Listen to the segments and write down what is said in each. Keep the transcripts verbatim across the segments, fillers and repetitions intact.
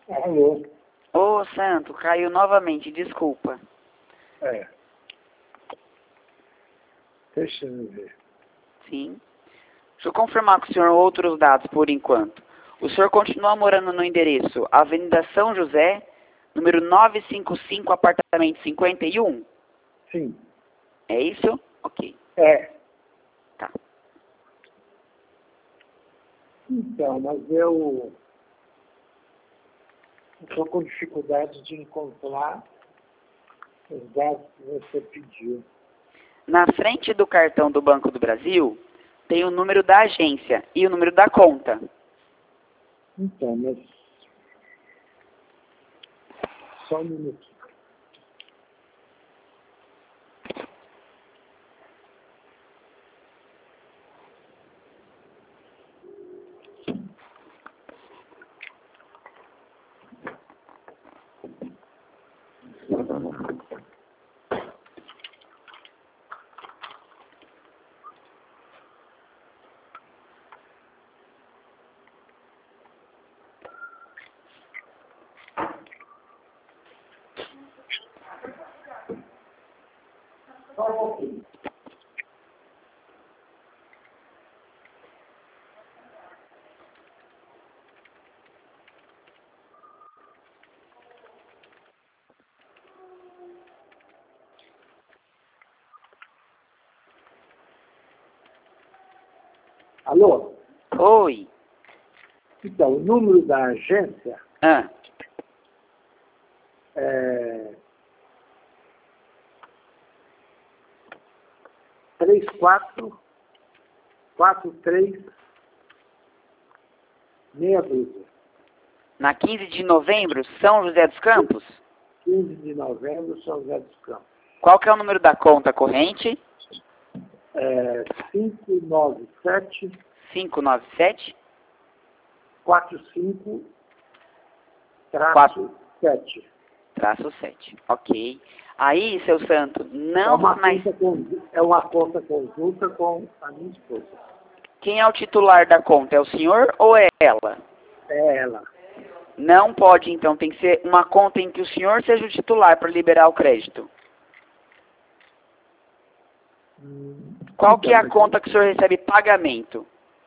Alô? Ô, Santo, caiu novamente, desculpa. É. Deixa eu ver. Sim. Deixa eu confirmar com o senhor outros dados por enquanto. O senhor continua morando no endereço Avenida São José, número novecentos e cinquenta e cinco, apartamento cinquenta e um? Sim. É isso? Ok. É. Tá. Então, mas eu estou com dificuldade de encontrar os dados que você pediu. Na frente do cartão do Banco do Brasil, tem o número da agência e o número da conta. Então, mas... Só um minuto. Só um pouquinho. Alô? Oi. Então, o número da agência Ah, é três quatro quatro três meia dúzia. na quinze de novembro, São José dos Campos? quinze de novembro, São José dos Campos. Qual que é o número da conta corrente? É cinco nove sete cinco nove sete? quatro cinco Quatro. sete. Traço sete. Ok. Aí, seu Santo, É não uma, mais... conta, con- é uma conta conjunta com a minha esposa. Quem é o titular da conta? É o senhor ou é ela? É ela. Não pode, então. Tem que ser uma conta em que o senhor seja o titular para liberar o crédito. Hum, Qual que é a então, conta que o senhor recebe pagamento?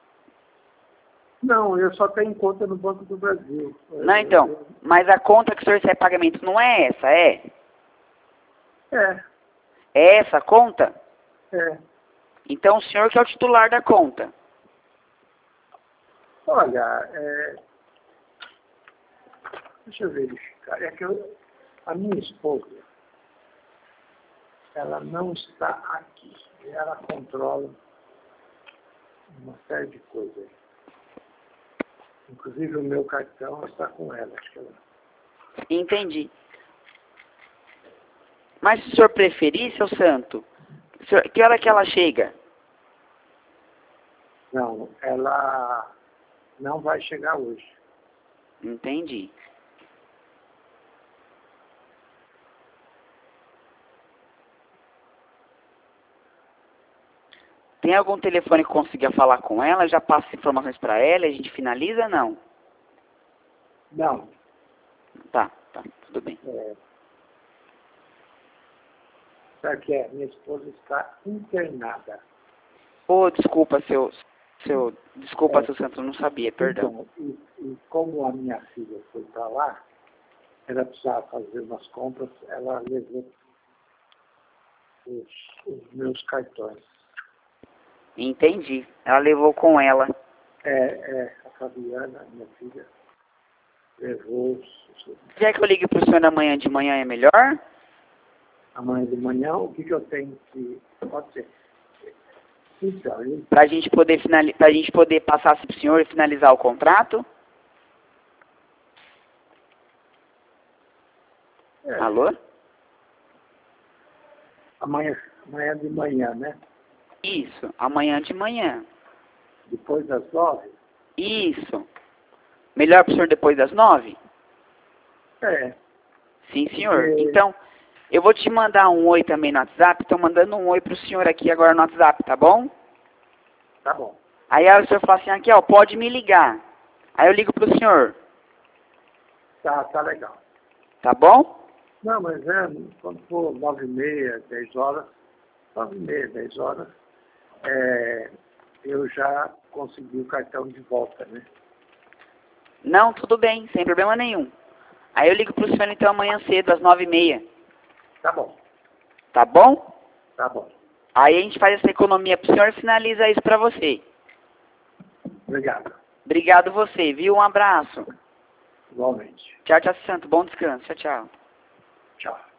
Não, eu só tenho conta no Banco do Brasil. Não, então. Mas a conta que o senhor recebe pagamento não é essa, é? É, É essa a conta? é. Então o senhor que é o titular da conta. Olha, é, deixa eu verificar. É que eu, a minha esposa, ela não está aqui. Ela controla uma série de coisas. Inclusive o meu cartão está com ela. Acho que ela... Entendi. Mas se o senhor preferir, seu Santo, o senhor- que hora que ela chega? Não, ela não vai chegar hoje. Entendi. Tem algum telefone que consiga falar com ela? Já passa informações para ela e a gente finaliza? Não. Não. Tá, tá, tudo bem. É, sabe que é? Minha esposa está internada. Ô, desculpa, seu, seu, desculpa, É, seu Santo, eu não sabia, perdão. então, e, e como a minha filha foi para lá, ela precisava fazer umas compras, ela levou os, os meus cartões. Entendi. Ela levou com ela. É, é, a Fabiana, minha filha, levou os, os, Quer que eu ligue pro senhor amanhã de manhã é melhor? amanhã de manhã, o que, que eu tenho que... Pode ser. Então, ele, Pra gente poder finali pra gente poder passar pro senhor e finalizar o contrato? é, Alô? amanhã, amanhã de manhã, né? Isso, amanhã de manhã. Depois das nove? Isso. Melhor pro senhor depois das nove? É. Sim, senhor. Porque- Então, eu vou te mandar um oi também no WhatsApp. Estou mandando um oi pro senhor aqui agora no WhatsApp, tá bom? Tá bom. Aí o senhor fala assim, aqui ó, pode me ligar. Aí eu ligo pro senhor. Tá, tá legal. Tá bom? Não, mas é, quando for nove e meia, dez horas, nove e meia, dez horas, é, eu já consegui o cartão de volta, né? Não, tudo bem, sem problema nenhum. Aí eu ligo pro senhor então amanhã cedo, às nove e meia. Tá bom, Tá bom? tá bom. Aí a gente faz essa economia pro senhor e finaliza isso pra você. Obrigado. Obrigado você, viu? Um abraço. Igualmente. Tchau, tchau, Santo. Bom descanso. Tchau, tchau. Tchau.